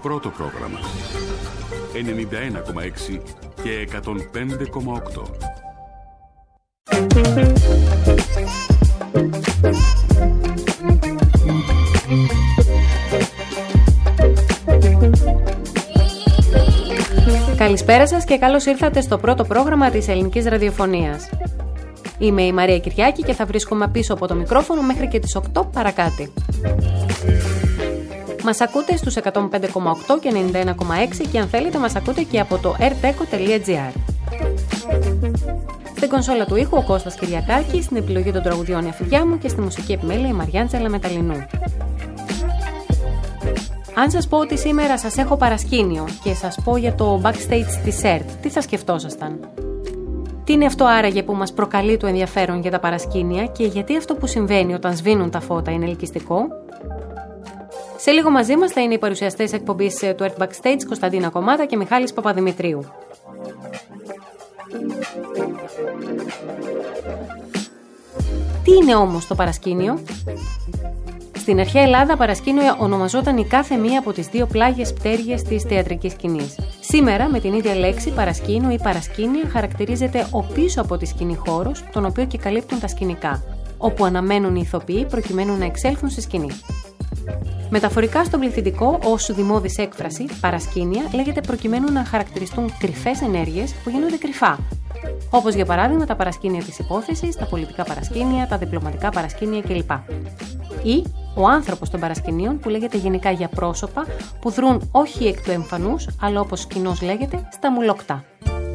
πρώτο πρόγραμμα. 91,6 και 105,8. Καλησπέρα σας και καλώς ήρθατε στο πρώτο πρόγραμμα της ελληνικής ραδιοφωνίας. Είμαι η Μαρία Κυριάκη και θα βρίσκομαι πίσω από το μικρόφωνο μέχρι και τις 8 παρακάτι. Μας ακούτε στους 105,8 και 91,6 και αν θέλετε μας ακούτε και από το rteco.gr. Στην κονσόλα του ήχου ο Κώστας Κυριακάκης, στην επιλογή των τραγουδιών η Αφηγιά μου και στη μουσική επιμέλεια η Μαριάντζελα Μεταλλινού. Αν σας πω ότι σήμερα σας έχω παρασκήνιο και σας πω για το backstage της ΕΡΤ, τι θα σκεφτόσασταν? Τι είναι αυτό άραγε που μας προκαλεί το ενδιαφέρον για τα παρασκήνια και γιατί αυτό που συμβαίνει όταν σβήνουν τα φώτα είναι ελκυστικό? Σε λίγο μαζί μας θα είναι οι παρουσιαστές εκπομπής του ΕΡΤ Backstage Κωνσταντίνα Κομμάτα και Μιχάλης Παπαδημητρίου. Τι είναι όμως το παρασκήνιο? Στην αρχαία Ελλάδα, παρασκήνιο ονομαζόταν η κάθε μία από τις δύο πλάγιες πτέρυγες της θεατρικής σκηνής. Σήμερα, με την ίδια λέξη, παρασκήνιο ή παρασκήνια χαρακτηρίζεται ο πίσω από τη σκηνή χώρος, τον οποίο και καλύπτουν τα σκηνικά, όπου αναμένουν οι ηθοποιοί προκειμένου να εξέλθουν στη σκηνή. Μεταφορικά στον πληθυντικό, ως δημόδης έκφραση, παρασκήνια λέγεται προκειμένου να χαρακτηριστούν κρυφές ενέργειες που γίνονται κρυφά. Όπως για παράδειγμα τα παρασκήνια της υπόθεσης, τα πολιτικά παρασκήνια, τα διπλωματικά παρασκήνια κλπ. Ή ο άνθρωπος των παρασκηνίων που λέγεται γενικά για πρόσωπα που δρούν όχι εκ του εμφανούς, αλλά όπως κοινώς λέγεται στα μουλοκτά.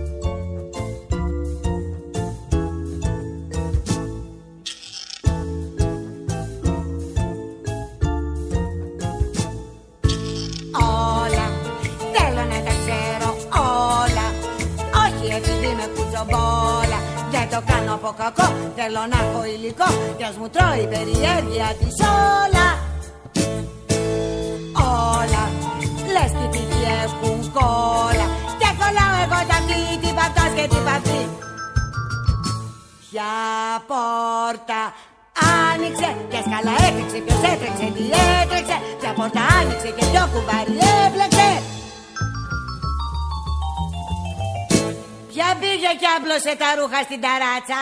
Όλα, θέλω να τα ξέρω όλα, όχι επειδή με κουτσομπόλα. Δεν το κάνω από κακό, θέλω να έχω υλικό κι ας μου τρώει η περιέργεια της όλα. Όλα, λες τι τύχη έχουν κόλλα και κολλάω εγώ τα αυτή, την παυτός και την παυτή. Ποια πόρτα άνοιξε και σκαλά έτρεξε, ποιος έτρεξε, τι έτρεξε. Ποια πόρτα άνοιξε και ποιο κουβάρι έπλεξε. Ποια πήγε κι άπλωσε τα ρούχα στην ταράτσα,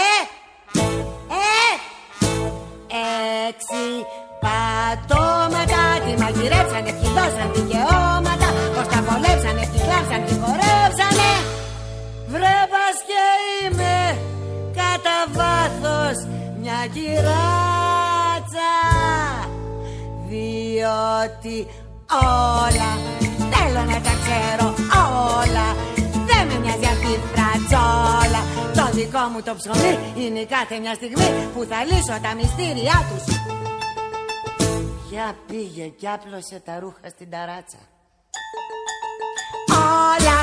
6 πατώματα, τι μαγειρέψανε, ποιοι δώσαν δικαιώματα, πως τα βολέψανε, ποιοι κλάψαν, ποιοι χορέψανε. Βρε πας και είμαι κατά βάθος μια κυράτσα, διότι όλα θέλω να τα ξέρω όλα. Δεν με μοιάζει αυτή η φρατζόλα. Το δικό μου το ψωμί είναι κάθε μια στιγμή που θα λύσω τα μυστήριά τους. Ποια πήγε κι άπλωσε τα ρούχα στην ταράτσα, όλα.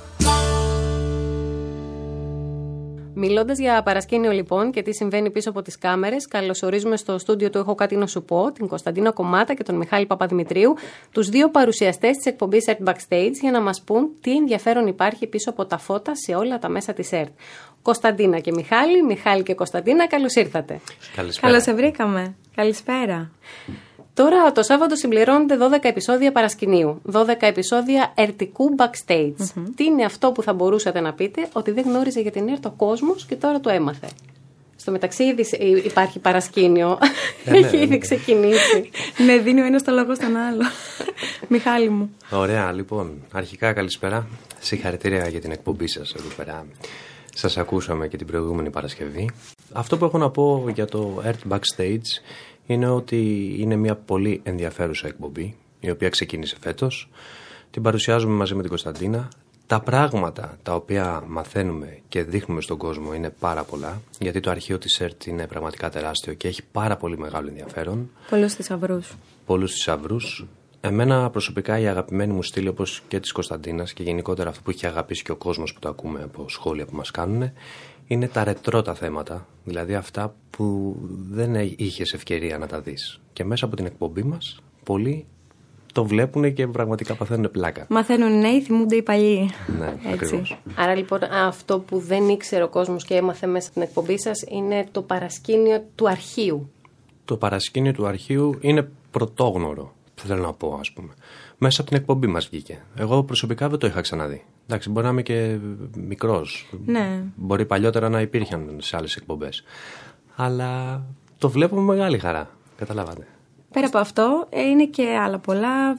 Μιλώντας για παρασκήνιο λοιπόν και τι συμβαίνει πίσω από τις κάμερες, καλωσορίζουμε στο στούντιο του Έχω Κάτι Να Σου Πω την Κωνσταντίνα Κομμάτα και τον Μιχάλη Παπαδημητρίου, τους δύο παρουσιαστές της εκπομπής ΕΡΤ Backstage, για να μας πούν τι ενδιαφέρον υπάρχει πίσω από τα φώτα σε όλα τα μέσα της ΕΡΤ. Κωνσταντίνα και Μιχάλη, Μιχάλη και Κωνσταντίνα, καλώς ήρθατε. Καλησπέρα. Καλώς σε βρήκαμε. Καλησπέρα. Τώρα το Σάββατο συμπληρώνονται 12 επεισόδια παρασκηνίου, 12 επεισόδια ερτικού backstage. Τι είναι αυτό που θα μπορούσατε να πείτε ότι δεν γνώριζε για την ΕΡΤ ο κόσμος και τώρα το έμαθε? Στο μεταξύ ήδη υπάρχει παρασκήνιο, έχει ήδη ξεκινήσει. Ναι, δίνει ο ένας το λόγο στον άλλο. Μιχάλη μου. Ωραία, λοιπόν, αρχικά καλησπέρα. Συγχαρητήρια για την εκπομπή σας εδώ πέρα. Σας ακούσαμε και την προηγούμενη Παρασκευή. Αυτό που έχω να πω για το ΕΡΤ Backstage είναι ότι είναι μια πολύ ενδιαφέρουσα εκπομπή, η οποία ξεκίνησε φέτος. Την παρουσιάζουμε μαζί με την Κωνσταντίνα. Τα πράγματα τα οποία μαθαίνουμε και δείχνουμε στον κόσμο είναι πάρα πολλά, γιατί το αρχείο της ΕΡΤ είναι πραγματικά τεράστιο και έχει πάρα πολύ μεγάλο ενδιαφέρον. Πολλούς θησαυρούς. Πολλούς θησαυρούς. Εμένα προσωπικά η αγαπημένη μου στήλη, όπως και της Κωνσταντίνας και γενικότερα αυτό που έχει αγαπήσει και ο κόσμος που το ακούμε από σχόλια που μας κάνουν, είναι τα ρετρό τα θέματα, δηλαδή αυτά που δεν είχες ευκαιρία να τα δεις. Και μέσα από την εκπομπή μας πολλοί το βλέπουν και πραγματικά παθαίνουν πλάκα. Μαθαίνουν οι νέοι, θυμούνται οι παλιοί. Ναι, ακριβώς. Άρα λοιπόν αυτό που δεν ήξερε ο κόσμος και έμαθε μέσα στην εκπομπή σας είναι το παρασκήνιο του αρχείου. Το παρασκήνιο του αρχείου είναι πρωτόγνωρο. θέλω να πω, ας πούμε. Μέσα από την εκπομπή μας βγήκε. Εγώ προσωπικά δεν το είχα ξαναδεί. Εντάξει, μπορεί να είμαι και μικρός. Ναι. Μπορεί παλιότερα να υπήρχαν σε άλλες εκπομπές. Αλλά το βλέπω με μεγάλη χαρά. Καταλάβατε. Πέρα από αυτό, είναι και άλλα πολλά.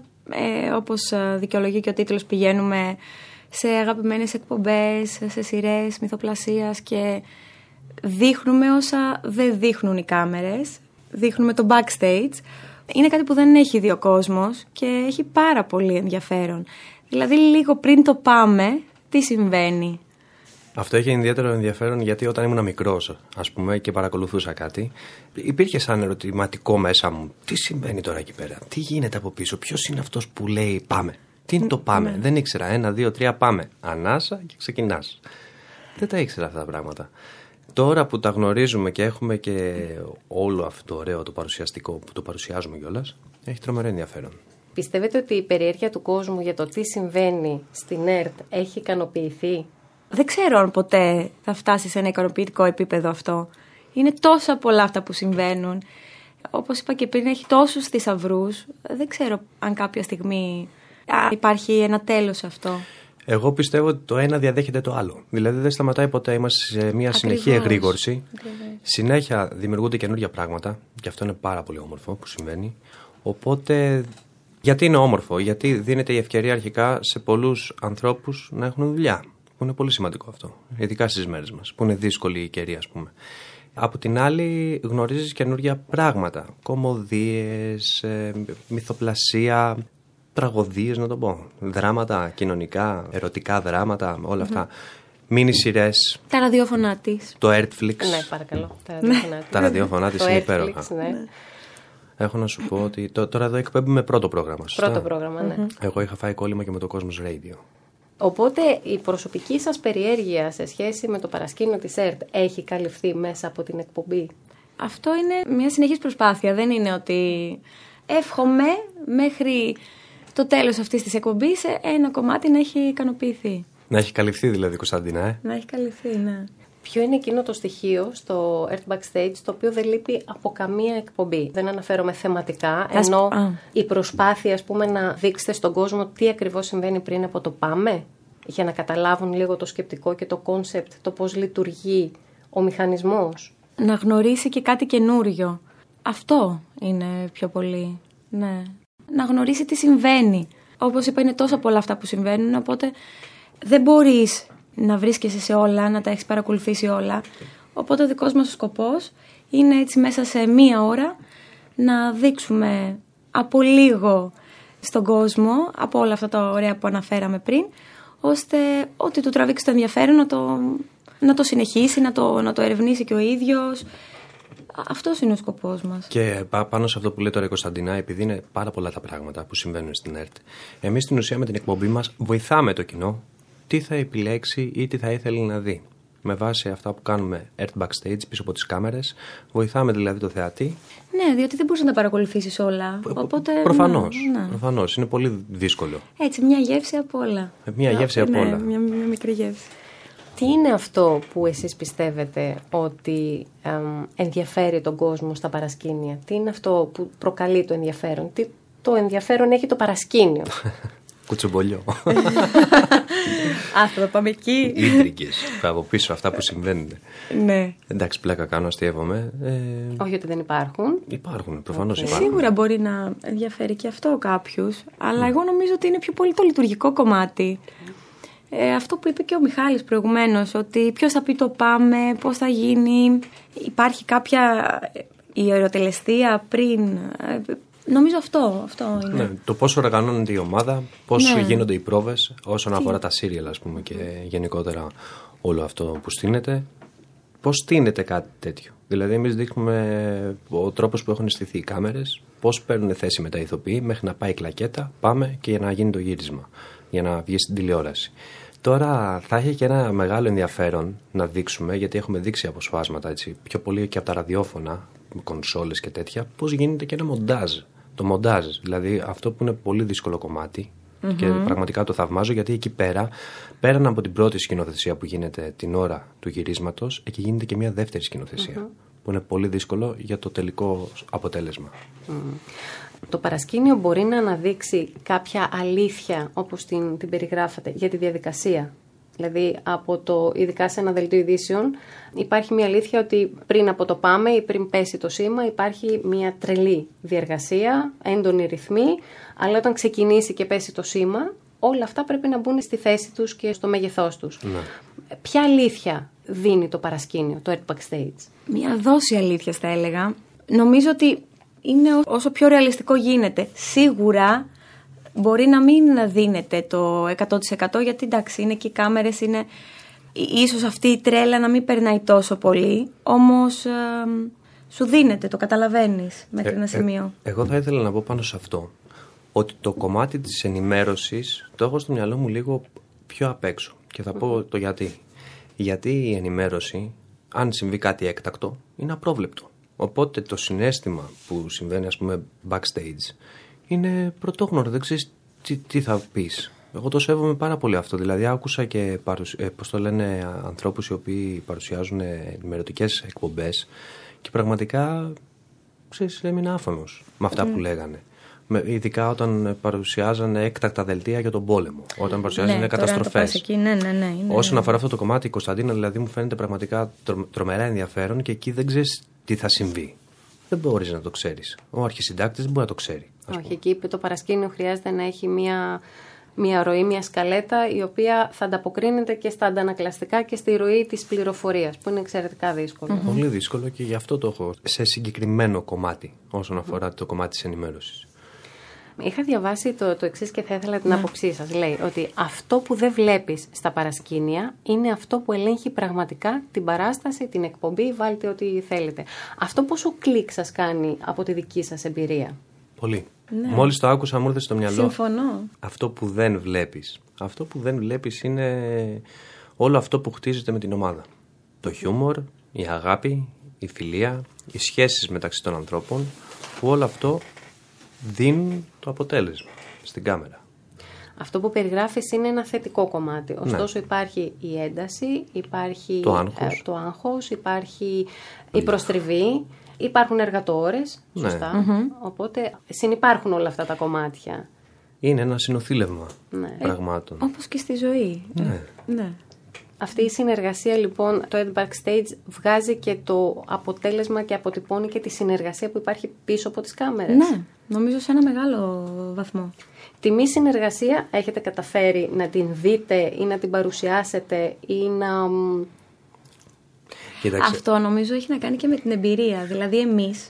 Όπως δικαιολογεί και ο τίτλος, πηγαίνουμε σε αγαπημένες εκπομπές, σε σειρές μυθοπλασίας και δείχνουμε όσα δεν δείχνουν οι κάμερες. Δείχνουμε το backstage. Είναι κάτι που δεν έχει δει ο κόσμος και έχει πάρα πολύ ενδιαφέρον. Δηλαδή, λίγο πριν το πάμε, τι συμβαίνει. Αυτό έχει ιδιαίτερο ενδιαφέρον γιατί όταν ήμουν μικρός, ας πούμε, και παρακολουθούσα κάτι, υπήρχε σαν ερωτηματικό μέσα μου. Τι συμβαίνει τώρα εκεί πέρα, τι γίνεται από πίσω, ποιος είναι αυτός που λέει πάμε. Τι είναι το πάμε, Ναι. Δεν ήξερα. 1, 2, 3, πάμε. Ανάσα και ξεκινάς. Δεν τα ήξερα αυτά τα πράγματα. Τώρα που τα γνωρίζουμε και έχουμε και όλο αυτό το ωραίο, το παρουσιαστικό που το παρουσιάζουμε κιόλας, έχει τρομερό ενδιαφέρον. Πιστεύετε ότι η περιέργεια του κόσμου για το τι συμβαίνει στην ΕΡΤ έχει ικανοποιηθεί? Δεν ξέρω αν ποτέ θα φτάσει σε ένα ικανοποιητικό επίπεδο αυτό. Είναι τόσα πολλά αυτά που συμβαίνουν. Όπως είπα και πριν, έχει τόσους θησαυρούς. Δεν ξέρω αν κάποια στιγμή υπάρχει ένα τέλος σε αυτό. Εγώ πιστεύω ότι το ένα διαδέχεται το άλλο. Δηλαδή δεν σταματάει ποτέ. Είμαστε σε μια συνεχή εγρήγορση. Συνέχεια δημιουργούνται καινούργια πράγματα. Και αυτό είναι πάρα πολύ όμορφο που συμβαίνει. Οπότε, γιατί είναι όμορφο? Γιατί δίνεται η ευκαιρία αρχικά σε πολλούς ανθρώπους να έχουν δουλειά. Που είναι πολύ σημαντικό αυτό. Ειδικά στις μέρες μας, που είναι δύσκολη η καιρή, ας πούμε. Από την άλλη, γνωρίζεις καινούργια πράγματα. Κωμωδίες, μυθοπλασία, τραγωδίες, να το πω. Δράματα κοινωνικά, ερωτικά δράματα, όλα αυτά. Μίνι σειρές. Τα ραδιόφωνά της. Το Earthflix. Ναι, παρακαλώ. Τα ραδιόφωνά της. Τα ραδιόφωνά της είναι υπέροχα. Earthflix, ναι. Έχω να σου πω ότι τώρα εδώ εκπέμπουμε πρώτο πρόγραμμα. Σωστά? Πρώτο πρόγραμμα, ναι. Εγώ είχα φάει κόλλημα και με το Cosmos Radio. Οπότε η προσωπική σας περιέργεια σε σχέση με το παρασκήνιο της ΕΡΤ έχει καλυφθεί μέσα από την εκπομπή? Αυτό είναι μια συνεχής προσπάθεια. Δεν είναι ότι εύχομαι μέχρι το τέλος αυτής της εκπομπής ένα κομμάτι να έχει ικανοποιηθεί. Να έχει καλυφθεί δηλαδή, Κωνσταντίνα, Να έχει καλυφθεί, ναι. Ποιο είναι εκείνο το στοιχείο στο Earth Backstage το οποίο δεν λείπει από καμία εκπομπή? Δεν αναφέρομαι θεματικά, ενώ η προσπάθεια, ας πούμε, να δείξετε στον κόσμο τι ακριβώς συμβαίνει πριν από το πάμε, για να καταλάβουν λίγο το σκεπτικό και το κόνσεπτ, το πώς λειτουργεί ο μηχανισμός. Να γνωρίσει και κάτι καινούριο. Αυτό είναι πιο πολύ, ναι. Να γνωρίσει τι συμβαίνει. Όπως είπα, είναι τόσα πολλά αυτά που συμβαίνουν, οπότε δεν μπορείς να βρίσκεσαι σε όλα, να τα έχεις παρακολουθήσει όλα. Οπότε ο δικός μας σκοπός είναι έτσι μέσα σε μία ώρα να δείξουμε από λίγο στον κόσμο, από όλα αυτά τα ωραία που αναφέραμε πριν, ώστε ό,τι του τραβήξει το ενδιαφέρον να το συνεχίσει, να το ερευνήσει και ο ίδιος. Αυτός είναι ο σκοπός μας. Και πάνω σε αυτό που λέει τώρα η Κωνσταντίνα, επειδή είναι πάρα πολλά τα πράγματα που συμβαίνουν στην ΕΡΤ, εμείς στην ουσία με την εκπομπή μας βοηθάμε το κοινό τι θα επιλέξει ή τι θα ήθελε να δει. Με βάση αυτά που κάνουμε Earth Backstage πίσω από τις κάμερες, βοηθάμε δηλαδή το θεατή. Ναι, διότι δεν μπορείς να τα παρακολουθήσεις όλα. Οπότε, προφανώς, ναι. Προφανώς. Είναι πολύ δύσκολο. Έτσι, μια γεύση από όλα. Μια γεύση από όλα. Μια μικρή γεύση. Τι είναι αυτό που εσείς πιστεύετε ότι ενδιαφέρει τον κόσμο στα παρασκήνια? Τι είναι αυτό που προκαλεί το ενδιαφέρον? Τι το ενδιαφέρον έχει το παρασκήνιο? Κουτσομπολιό. Θα πάμε εκεί. Ίντριγκες από πίσω, αυτά που συμβαίνουν. Ναι. Εντάξει, πλάκα κάνω, αστείευομαι. Όχι ότι δεν υπάρχουν. Υπάρχουν, προφανώς υπάρχουν. Σίγουρα μπορεί να ενδιαφέρει και αυτό κάποιους, αλλά εγώ νομίζω ότι είναι πιο πολύ το λειτουργικό κομμάτι. Αυτό που είπε και ο Μιχάλης προηγουμένως, ότι ποιος θα πει το πάμε, πώς θα γίνει, υπάρχει κάποια ιεροτελεστία πριν. Νομίζω αυτό είναι. Ναι, το πώς οργανώνεται η ομάδα, πώς γίνονται οι πρόβες όσον αφορά τα σύριαλ, ας πούμε, και γενικότερα όλο αυτό που στείνεται. Πώς στείνεται κάτι τέτοιο? Δηλαδή, εμείς δείχνουμε ο τρόπος που έχουν στηθεί οι κάμερες, πώς παίρνουν θέση με τα ηθοποιοί μέχρι να πάει η κλακέτα, πάμε και για να γίνει το γύρισμα, για να βγει στην τηλεόραση. Τώρα θα έχει και ένα μεγάλο ενδιαφέρον να δείξουμε, γιατί έχουμε δείξει αποσπάσματα έτσι, πιο πολύ και από τα ραδιόφωνα, κονσόλες και τέτοια, πώς γίνεται και ένα μοντάζ. Το μοντάζ, δηλαδή αυτό που είναι πολύ δύσκολο κομμάτι και πραγματικά το θαυμάζω, γιατί εκεί πέραν από την πρώτη σκηνοθεσία που γίνεται την ώρα του γυρίσματος, εκεί γίνεται και μια δεύτερη σκηνοθεσία που είναι πολύ δύσκολο για το τελικό αποτέλεσμα. Το παρασκήνιο μπορεί να αναδείξει κάποια αλήθεια όπως την περιγράφατε για τη διαδικασία. Δηλαδή, ειδικά σε ένα δελτίο ειδήσεων, υπάρχει μια αλήθεια ότι πριν από το πάμε ή πριν πέσει το σήμα, υπάρχει μια τρελή διεργασία, έντονη ρυθμή, αλλά όταν ξεκινήσει και πέσει το σήμα, όλα αυτά πρέπει να μπουν στη θέση τους και στο μέγεθός τους. Ναι. Ποια αλήθεια δίνει το παρασκήνιο, το Art Backstage? Μια δόση αλήθειας θα έλεγα. Νομίζω ότι είναι όσο πιο ρεαλιστικό γίνεται. Σίγουρα μπορεί να μην δίνεται το 100% γιατί εντάξει είναι και οι κάμερες, είναι ίσως αυτή η τρέλα να μην περνάει τόσο πολύ, όμως σου δίνεται, το καταλαβαίνεις μέχρι ένα σημείο. Εγώ θα ήθελα να πω πάνω σε αυτό ότι το κομμάτι της ενημέρωσης το έχω στο μυαλό μου λίγο πιο απ' έξω και θα πω το γιατί. Γιατί η ενημέρωση, αν συμβεί κάτι έκτακτο, είναι απρόβλεπτο. Οπότε το συναίσθημα που συμβαίνει, ας πούμε, backstage είναι πρωτόγνωρο, δεν ξέρεις τι θα πεις. Εγώ το σέβομαι πάρα πολύ αυτό. Δηλαδή, άκουσα και ανθρώπους οι οποίοι παρουσιάζουν ενημερωτικές εκπομπές και πραγματικά, ξέρεις, έμεινα άφωνος με αυτά που λέγανε. Ειδικά όταν παρουσιάζανε έκτακτα δελτία για τον πόλεμο, όταν παρουσιάζανε καταστροφές. Όσον αφορά αυτό το κομμάτι, η Κωνσταντίνα δηλαδή μου φαίνεται πραγματικά τρομερά ενδιαφέρον και εκεί δεν ξέρεις τι θα συμβεί. Δεν μπορείς να το ξέρεις. Ο αρχισυντάκτης δεν μπορεί να το ξέρει. Όχι, εκεί το παρασκήνιο χρειάζεται να έχει μια ροή, μια σκαλέτα η οποία θα ανταποκρίνεται και στα αντανακλαστικά και στη ροή της πληροφορίας, που είναι εξαιρετικά δύσκολο. Πολύ δύσκολο και γι' αυτό το έχω σε συγκεκριμένο κομμάτι όσον αφορά το κομμάτι της ενημέρωσης. Είχα διαβάσει το εξής και θα ήθελα την άποψή σας. Λέει ότι αυτό που δεν βλέπεις στα παρασκήνια είναι αυτό που ελέγχει πραγματικά την παράσταση, την εκπομπή, βάλτε ό,τι θέλετε. Αυτό πόσο κλικ σας κάνει από τη δική σας εμπειρία? Πολύ. Ναι. Μόλις το άκουσα μου ήρθε στο μυαλό. Συμφωνώ. Αυτό που δεν βλέπεις. Αυτό που δεν βλέπεις είναι όλο αυτό που χτίζεται με την ομάδα. Το χιούμορ, η αγάπη, η φιλία, οι σχέσεις μεταξύ των ανθρώπων, που όλο αυτό δίνουν το αποτέλεσμα στην κάμερα. Αυτό που περιγράφεις είναι ένα θετικό κομμάτι. Ωστόσο υπάρχει η ένταση, υπάρχει το άγχος, υπάρχει η προστριβή, υπάρχουν εργατόρες, σωστά. Οπότε συνυπάρχουν όλα αυτά τα κομμάτια. Είναι ένα συνοθήλευμα πραγμάτων. Όπως και στη ζωή. Ναι. Αυτή η συνεργασία λοιπόν, το Ed Backstage βγάζει και το αποτέλεσμα και αποτυπώνει και τη συνεργασία που υπάρχει πίσω από τις κάμερες. Ναι, νομίζω σε ένα μεγάλο βαθμό. Τη μη συνεργασία έχετε καταφέρει να την δείτε ή να την παρουσιάσετε ή να... Κοίταξε. Αυτό νομίζω έχει να κάνει και με την εμπειρία. Δηλαδή εμείς,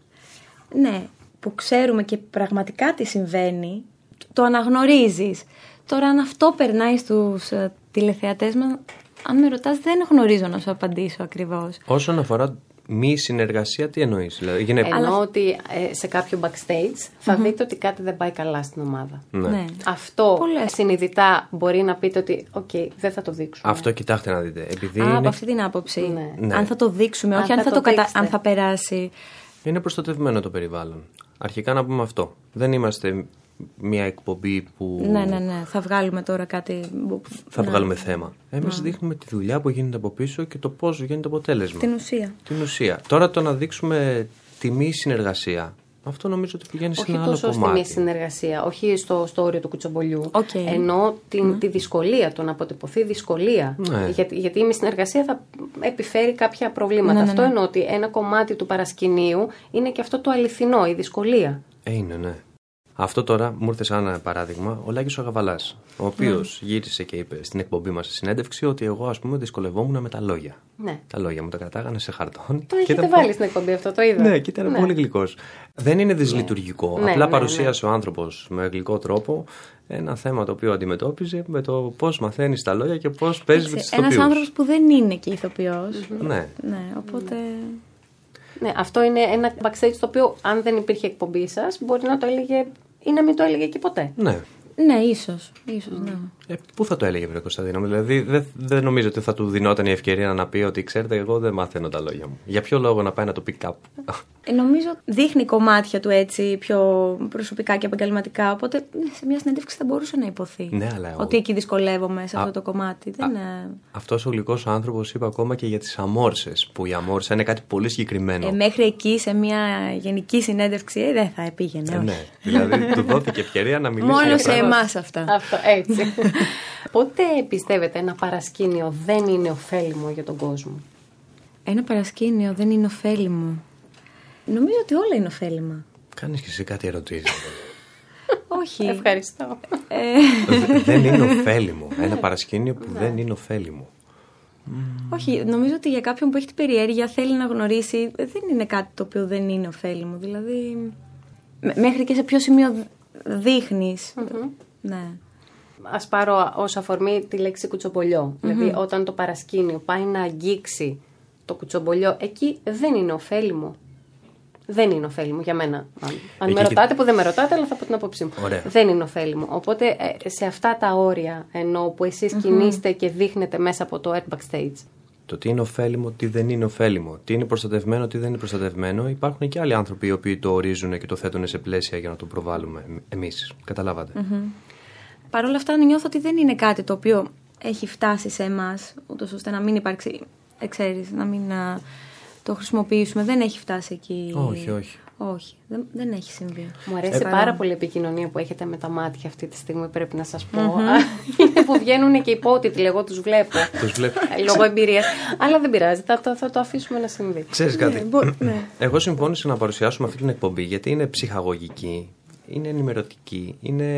που ξέρουμε και πραγματικά τι συμβαίνει, το αναγνωρίζεις. Τώρα αν αυτό περνάει στους τηλεθεατές μας, αν με ρωτάς δεν γνωρίζω να σου απαντήσω ακριβώς. Όσον αφορά μη συνεργασία, τι εννοείς? Δηλαδή, εννοώ ότι σε κάποιο backstage θα δείτε ότι κάτι δεν πάει καλά στην ομάδα. Ναι. Αυτό συνειδητά μπορεί να πείτε ότι δεν θα το δείξουμε. Αυτό κοιτάξτε να δείτε. Από αυτή την άποψη. Ναι. Αν θα το δείξουμε, όχι αν θα περάσει. Είναι προστατευμένο το περιβάλλον. Αρχικά να πούμε αυτό. Δεν είμαστε μια εκπομπή που... Ναι. Θα βγάλουμε τώρα κάτι... Θα βγάλουμε θέμα. Εμείς δείχνουμε τη δουλειά που γίνεται από πίσω και το πώς γίνεται αποτέλεσμα. Την ουσία. Τώρα το να δείξουμε τη μη συνεργασία, αυτό νομίζω ότι πηγαίνει σε ένα άλλο κομμάτι. Όχι τόσο στη μη συνεργασία, όχι στο όριο του κουτσομπολιού. Ενώ τη δυσκολία, το να αποτυπωθεί δυσκολία. Ναι. Γιατί η μη συνεργασία θα επιφέρει κάποια προβλήματα. Αυτό εννοώ ότι ένα κομμάτι του παρασκηνίου είναι και αυτό το αληθινό, η δυσκολία. Ναι. Αυτό τώρα μου ήρθε σαν ένα παράδειγμα ο Λάκης ο Γαβαλάς, ο οποίος γύρισε και είπε στην εκπομπή μας, στη συνέντευξη, ότι εγώ δυσκολευόμουν με τα λόγια. Ναι. Τα λόγια μου τα κρατάγανε σε χαρτόν. Το έχετε βάλει στην εκπομπή αυτό, το είδα. Ναι, και ήταν πολύ γλυκός. Δεν είναι δυσλειτουργικό. Απλά παρουσίασε ο άνθρωπος με γλυκό τρόπο ένα θέμα το οποίο αντιμετώπιζε με το πώς μαθαίνεις τα λόγια και πώς παίζεις με τους ηθοποιούς. Ένας άνθρωπος που δεν είναι και ηθοποιός. Ναι, οπότε... Ναι, αυτό είναι ένα backstage το οποίο αν δεν υπήρχε εκπομπή σας μπορεί να το έλεγε ή να μην το έλεγε και ποτέ. Ναι. Ναι, ίσως, ναι. Πού θα το έλεγε βρε Κωνσταντίνα μου? Δηλαδή δεν νομίζω ότι θα του δινόταν η ευκαιρία να πει ότι ξέρετε, εγώ δεν μαθαίνω τα λόγια μου. Για ποιο λόγο να πάει να το πει κάπου? Νομίζω δείχνει κομμάτια του έτσι πιο προσωπικά και επαγγελματικά. Οπότε σε μια συνέντευξη θα μπορούσε να υποθεί. Ναι, αλλά ότι εκεί δυσκολεύομαι σε αυτό το κομμάτι. Αυτός ο γλυκός άνθρωπος είπε ακόμα και για τις αμόρσες. Που η αμόρσα είναι κάτι πολύ συγκεκριμένο. Μέχρι εκεί σε μια γενική συνέντευξη δεν θα πήγαινε. Ναι, δηλαδή του δόθηκε ευκαιρία να μιλήσει. Μόνο σε εμάς αυτά. Αυτό, έτσι. Πότε πιστεύετε ένα παρασκήνιο δεν είναι ωφέλιμο για τον κόσμο? Ένα παρασκήνιο δεν είναι ωφέλιμο. Νομίζω ότι όλα είναι ωφέλιμα. Κάνεις και εσύ κάτι ερωτήσεις? Όχι. Ευχαριστώ. Δεν είναι ωφέλιμο. Ένα παρασκήνιο που δεν είναι ωφέλιμο. Όχι, νομίζω ότι για κάποιον που έχει την περιέργεια θέλει να γνωρίσει, δεν είναι κάτι το οποίο δεν είναι ωφέλιμο. Δηλαδή, μέχρι και σε ποιο σημείο δείχνεις. Ναι. Ας πάρω ως αφορμή τη λέξη κουτσομπολιό. Δηλαδή, όταν το παρασκήνιο πάει να αγγίξει το κουτσομπολιό, εκεί δεν είναι ωφέλιμο. Δεν είναι ωφέλιμο για μένα. Αν με ρωτάτε, που δεν με ρωτάτε, αλλά θα πω την απόψη μου. Ωραία. Δεν είναι ωφέλιμο. Οπότε σε αυτά τα όρια, ενώ που εσείς κινείστε και δείχνετε μέσα από το Art Backstage. Το τι είναι ωφέλιμο, τι δεν είναι ωφέλιμο, τι είναι προστατευμένο, τι δεν είναι προστατευμένο, υπάρχουν και άλλοι άνθρωποι οι οποίοι το ορίζουν και το θέτουν σε πλαίσια για να το προβάλλουμε εμείς. Καταλάβατε. Παρ' όλα αυτά, νιώθω ότι δεν είναι κάτι το οποίο έχει φτάσει σε εμάς, ούτως ώστε να μην υπάρξει, ξέρεις, να μην το χρησιμοποιήσουμε. Δεν έχει φτάσει εκεί. Όχι, δεν έχει συμβεί. Μου αρέσει πάρα πολύ η επικοινωνία που έχετε με τα μάτια αυτή τη στιγμή, πρέπει να σας πω. Είναι που βγαίνουν και υπότιτλοι, εγώ τους βλέπω. Λόγω εμπειρίας. Αλλά δεν πειράζει, θα το αφήσουμε να συμβεί. Ξέρεις κάτι? Εγώ συμφώνησα να παρουσιάσουμε αυτή την εκπομπή γιατί είναι ψυχαγωγική, είναι ενημερωτική, είναι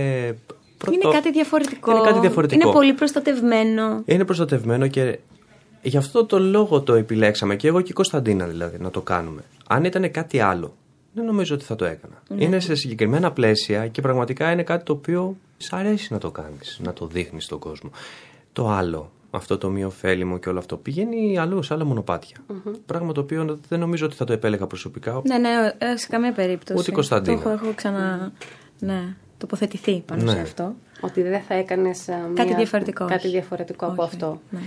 κάτι διαφορετικό. Είναι πολύ προστατευμένο. Είναι προστατευμένο και γι' αυτό το λόγο το επιλέξαμε και εγώ και η Κωνσταντίνα δηλαδή να το κάνουμε. Αν ήταν κάτι άλλο, δεν νομίζω ότι θα το έκανα. Είναι σε συγκεκριμένα πλαίσια και πραγματικά είναι κάτι το οποίο σ' αρέσει να το κάνεις, να το δείχνεις στον κόσμο. Το άλλο, αυτό το μη ωφέλιμο και όλο αυτό πηγαίνει αλλού, σε άλλα μονοπάτια. Πράγμα το οποίο δεν νομίζω ότι θα το επέλεγα προσωπικά. Ναι, σε καμία περίπτωση. Ούτε η Κωνσταντίνα. Το έχω ξανά τοποθετηθεί πάνω σε αυτό. Ότι δεν θα έκανες κάτι διαφορετικό από αυτό. Ναι.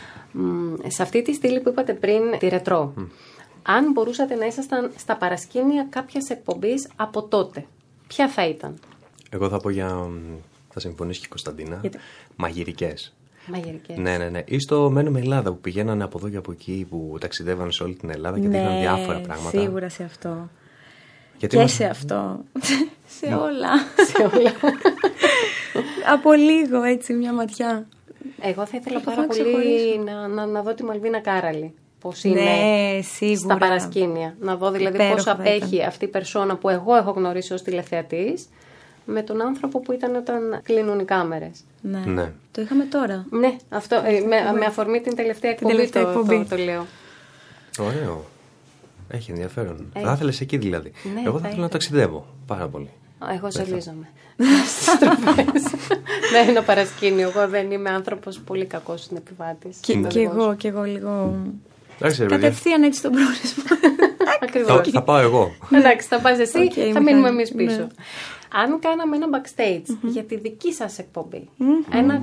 Σε αυτή τη στήλη που είπατε πριν, τη ρετρό, αν μπορούσατε να ήσασταν στα παρασκήνια κάποιας εκπομπής από τότε, ποια θα ήταν? Εγώ θα πω θα συμφωνήσει και η Κωνσταντίνα. Μαγειρικές. Ναι. Ή στο Μένουμε Ελλάδα που πηγαίνανε από εδώ και από εκεί, που ταξιδεύανε σε όλη την Ελλάδα και δείχναν διάφορα πράγματα. Σίγουρα σε αυτό. Γιατί σε αυτό. Σε όλα. Από λίγο έτσι μια ματιά. Εγώ θα ήθελα πάρα πολύ να δω τη Μαλβίνα Κάραλη. Πώς είναι στα παρασκήνια. Να δω δηλαδή πώς απέχει αυτή η περσόνα που εγώ έχω γνωρίσει ως τηλεθεατής με τον άνθρωπο που ήταν όταν κλείνουν οι κάμερες. Ναι. Το είχαμε τώρα. Ναι, αυτό, με αφορμή την τελευταία εκπομπή το λέω. Ωραίο. Έχει ενδιαφέρον. Θα ήθελες εκεί δηλαδή. Ναι, εγώ θα ήθελα να ταξιδεύω πάρα πολύ. Εγώ ζαλίζομαι στις στροφές με ένα παρασκήνιο. Εγώ δεν είμαι άνθρωπος πολύ κακός συνεπιβάτης. Και εγώ λίγο κατευθείαν έτσι στον προορισμό. Ακριβώς. Θα πάω εγώ. Εντάξει, θα πας εσύ, θα μείνουμε εμείς πίσω. Αν κάναμε ένα backstage για τη δική σας εκπομπή, ένα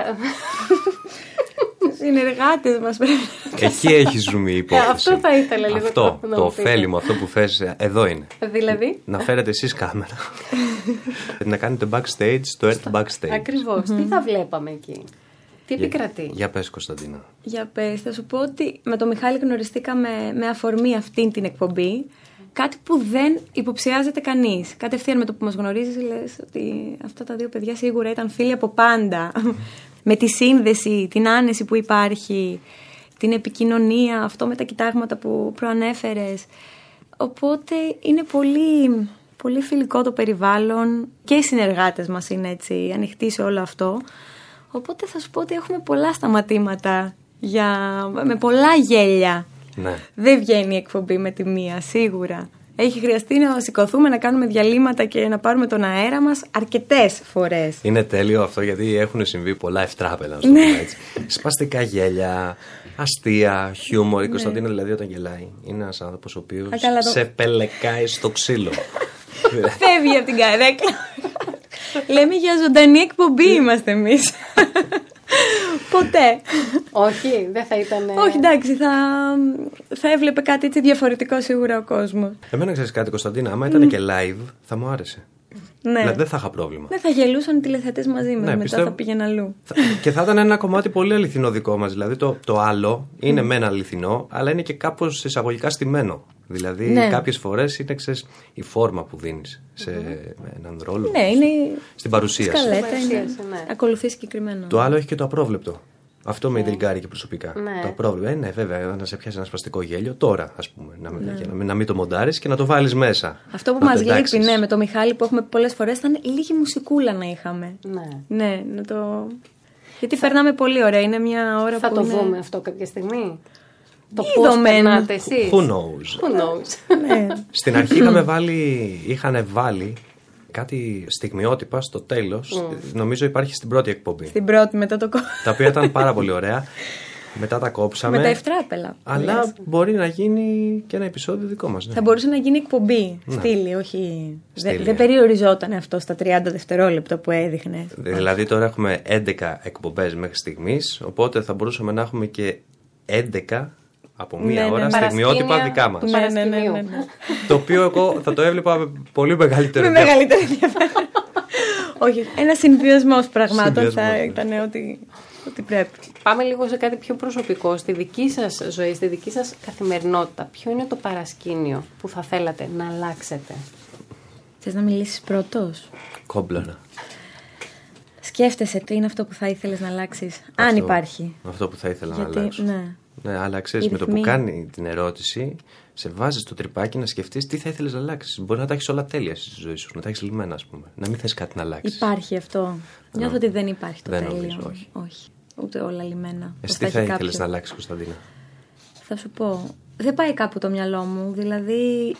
συνεργάτες μας πρέπει. Εκεί έχει ζουμί η υπόθεση. Αυτό θα ήθελα λίγο. Αυτό, το ωφέλιμο, αυτό που θες, εδώ είναι. Δηλαδή. Να φέρετε εσείς κάμερα. Να κάνετε backstage στο Earth Backstage. Ακριβώς. Τι θα βλέπαμε εκεί? Τι επικρατεί? Για πες, Κωνσταντίνα. Για πες, θα σου πω ότι με τον Μιχάλη γνωριστήκαμε με αφορμή αυτήν την εκπομπή. Κάτι που δεν υποψιάζεται κανείς. Κατευθείαν με το που μας γνωρίζεις λες ότι αυτά τα δύο παιδιά σίγουρα ήταν φίλοι από πάντα. Με τη σύνδεση, την άνεση που υπάρχει, την επικοινωνία, αυτό με τα κοιτάγματα που προανέφερες. Οπότε είναι πολύ, πολύ φιλικό το περιβάλλον και οι συνεργάτες μας είναι έτσι ανοιχτοί σε όλο αυτό. Οπότε θα σου πω ότι έχουμε πολλά σταματήματα με πολλά γέλια. Ναι. Δεν βγαίνει η εκπομπή με τη μία, σίγουρα. Έχει χρειαστεί να σηκωθούμε, να κάνουμε διαλύματα και να πάρουμε τον αέρα μας αρκετές φορές. Είναι τέλειο αυτό γιατί έχουν συμβεί πολλά ευτράπελα, να το πούμε έτσι. Σπαστικά γέλια, αστεία, χιούμορ. Η Κωνσταντίνα δηλαδή όταν γελάει είναι ένας άνθρωπος ο οποίος σε πελεκάει στο ξύλο. Φεύγει από την καρέκλα. Λέμε για ζωντανή εκπομπή είμαστε εμείς. Ποτέ. Όχι, δεν θα ήταν. Όχι, εντάξει, θα έβλεπε κάτι έτσι διαφορετικό σίγουρα ο κόσμος. Εμένα ξέρεις κάτι, Κωνσταντίνα, άμα ήταν και live θα μου άρεσε. Ναι. Δηλαδή δεν θα είχα πρόβλημα. Δεν θα γελούσαν οι τηλεθεατές μαζί μας, μετά πιστεύω... θα πήγαινε αλλού. Και θα ήταν ένα κομμάτι πολύ αληθινό δικό μας. Δηλαδή το άλλο είναι μεν αληθινό, αλλά είναι και κάπως εισαγωγικά στημένο. Δηλαδή κάποιες φορές είναι η φόρμα που δίνεις σε έναν ρόλο. Ναι, είναι στην παρουσίαση. Σκαλέτα, ακολουθεί συγκεκριμένο. Το άλλο έχει και το απρόβλεπτο. Αυτό με ιντριγκάρει και προσωπικά. Το απρόβλεπτο. Ναι, βέβαια, να σε πιάσει ένα σπαστικό γέλιο τώρα, ας πούμε. Να μην το μοντάρεις και να το βάλεις μέσα. Αυτό που μας λείπει, με το Μιχάλη που έχουμε πολλές φορές, ήταν λίγη μουσικούλα να είχαμε. Ναι, να το. Γιατί περνάμε πολύ ωραία. Είναι μια ώρα θα που. Θα το δούμε αυτό κάποια στιγμή. Το πώς περνάτε εσείς. Who knows. Στην αρχή είχαν βάλει κάτι στιγμιότυπα στο τέλος. Νομίζω υπάρχει στην πρώτη εκπομπή. Στην πρώτη, μετά το κόμμα. Τα οποία ήταν πάρα πολύ ωραία. Μετά τα κόψαμε. Με τα ευτράπελα. Αλλά μπορεί να γίνει και ένα επεισόδιο δικό μας. Ναι. Θα μπορούσε να γίνει εκπομπή. Στήλη, όχι. Δεν περιοριζόταν αυτό στα 30 δευτερόλεπτα που έδειχνε. Δηλαδή τώρα έχουμε 11 εκπομπές μέχρι στιγμής. Οπότε θα μπορούσαμε να έχουμε και 11 από μία ώρα στιγμιότυπα δικά μας. Ναι. Το οποίο εγώ θα το έβλεπα με πολύ μεγαλύτερο ενδιαφέρον. Με μεγαλύτερο ενδιαφέρον. Όχι, ένα συνδυασμός πραγμάτων θα ήταν ότι πρέπει. Πάμε λίγο σε κάτι πιο προσωπικό. Στη δική σας ζωή, στη δική σας καθημερινότητα, ποιο είναι το παρασκήνιο που θα θέλατε να αλλάξετε? Θες να μιλήσεις πρώτος? Κόμπλαρα. Σκέφτεσαι τι είναι αυτό που θα ήθελες να αλλάξεις, αν υπάρχει. Αυτό που θα ήθελα να αλλάξω. Ναι, αλλά ξέρεις, με το που κάνει την ερώτηση, σε βάζει στο τρυπάκι να σκεφτείς τι θα ήθελες να αλλάξεις. Μπορεί να τα έχεις όλα τέλεια στη ζωή σου, να τα έχεις λυμμένα, ας πούμε. Να μην θες κάτι να αλλάξεις. Υπάρχει αυτό. Νιώθω ότι δεν υπάρχει το τέλειο. Νομίζω, όχι. Ούτε όλα λυμμένα. Εσύ τι θα ήθελες να αλλάξεις, Κωνσταντίνα? Θα σου πω. Δεν πάει κάπου το μυαλό μου. Δηλαδή,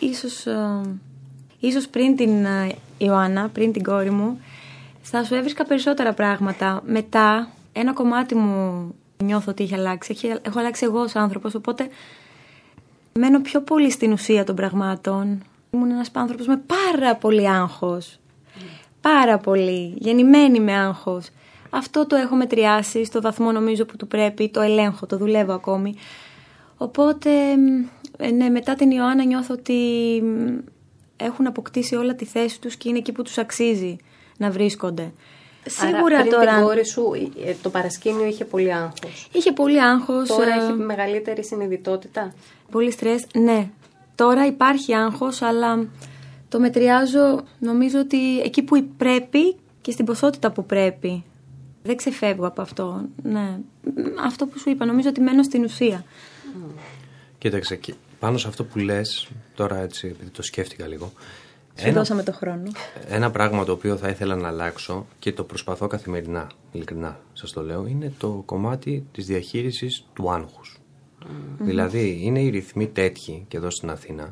ίσως πριν την Ιωάννα, πριν την κόρη μου, θα σου έβρισκα περισσότερα πράγματα. Μετά, ένα κομμάτι μου νιώθω ότι έχει αλλάξει. Έχω αλλάξει εγώ ως άνθρωπος, οπότε μένω πιο πολύ στην ουσία των πραγμάτων. Ήμουν ένας άνθρωπος με πάρα πολύ άγχος. Πάρα πολύ. Γεννημένη με άγχος. Αυτό το έχω μετριάσει στο βαθμό νομίζω που του πρέπει. Το ελέγχω, το δουλεύω ακόμη. Οπότε, ναι, μετά την Ιωάννα νιώθω ότι έχουν αποκτήσει όλα τη θέση τους και είναι εκεί που τους αξίζει να βρίσκονται. Σίγουρα πριν τώρα. Την κόρη σου, το παρασκήνιο είχε πολύ άγχος. Είχε πολύ άγχος. Τώρα έχει μεγαλύτερη συνειδητότητα. Πολύ στρες, ναι. Τώρα υπάρχει άγχος, αλλά το μετριάζω νομίζω ότι εκεί που πρέπει και στην ποσότητα που πρέπει. Δεν ξεφεύγω από αυτό. Ναι. Αυτό που σου είπα, νομίζω ότι μένω στην ουσία. Κοίταξε, πάνω σε αυτό που λες, τώρα έτσι, επειδή το σκέφτηκα λίγο. Σου δώσαμε το χρόνο. Ένα πράγμα το οποίο θα ήθελα να αλλάξω και το προσπαθώ καθημερινά, ειλικρινά σας το λέω, είναι το κομμάτι της διαχείρισης του άγχους. Δηλαδή, είναι οι ρυθμοί τέτοιοι και εδώ στην Αθήνα